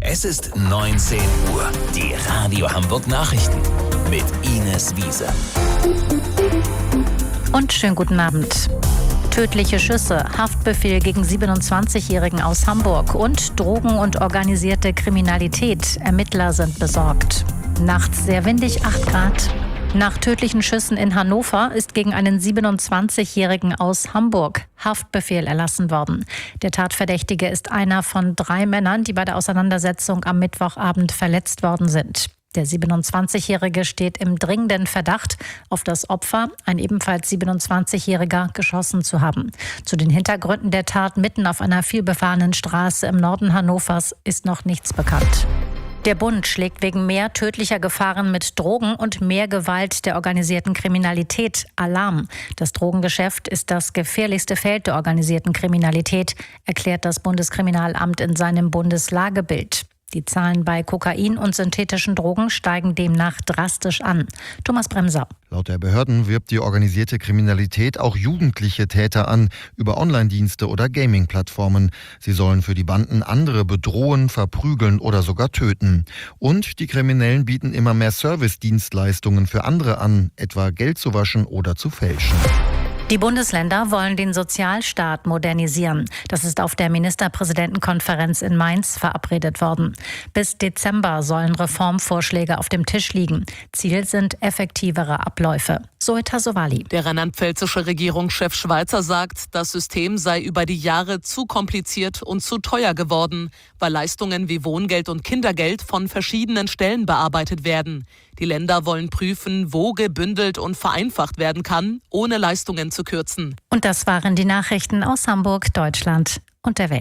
Es ist 19 Uhr. Die Radio Hamburg Nachrichten mit Ines Wiese. Und schönen guten Abend. Tödliche Schüsse, Haftbefehl gegen 27-Jährigen aus Hamburg und Drogen- und organisierte Kriminalität. Ermittler sind besorgt. Nachts sehr windig, 8 Grad. Nach tödlichen Schüssen in Hannover ist gegen einen 27-Jährigen aus Hamburg Haftbefehl erlassen worden. Der Tatverdächtige ist einer von 3 Männern, die bei der Auseinandersetzung am Mittwochabend verletzt worden sind. Der 27-Jährige steht im dringenden Verdacht, auf das Opfer, ein ebenfalls 27-Jähriger, geschossen zu haben. Zu den Hintergründen der Tat mitten auf einer vielbefahrenen Straße im Norden Hannovers ist noch nichts bekannt. Der Bund schlägt wegen mehr tödlicher Gefahren mit Drogen und mehr Gewalt der organisierten Kriminalität Alarm. Das Drogengeschäft ist das gefährlichste Feld der organisierten Kriminalität, erklärt das Bundeskriminalamt in seinem Bundeslagebild. Die Zahlen bei Kokain und synthetischen Drogen steigen demnach drastisch an. Thomas Bremser. Laut der Behörden wirbt die organisierte Kriminalität auch jugendliche Täter an, über Online-Dienste oder Gaming-Plattformen. Sie sollen für die Banden andere bedrohen, verprügeln oder sogar töten. Und die Kriminellen bieten immer mehr Service-Dienstleistungen für andere an, etwa Geld zu waschen oder zu fälschen. Die Bundesländer wollen den Sozialstaat modernisieren. Das ist auf der Ministerpräsidentenkonferenz in Mainz verabredet worden. Bis Dezember sollen Reformvorschläge auf dem Tisch liegen. Ziel sind effektivere Abläufe. Zoe Tassovali. Der rheinland-pfälzische Regierungschef Schweizer sagt, das System sei über die Jahre zu kompliziert und zu teuer geworden, weil Leistungen wie Wohngeld und Kindergeld von verschiedenen Stellen bearbeitet werden. Die Länder wollen prüfen, wo gebündelt und vereinfacht werden kann, ohne Leistungen zu kürzen. Und das waren die Nachrichten aus Hamburg, Deutschland und der Welt.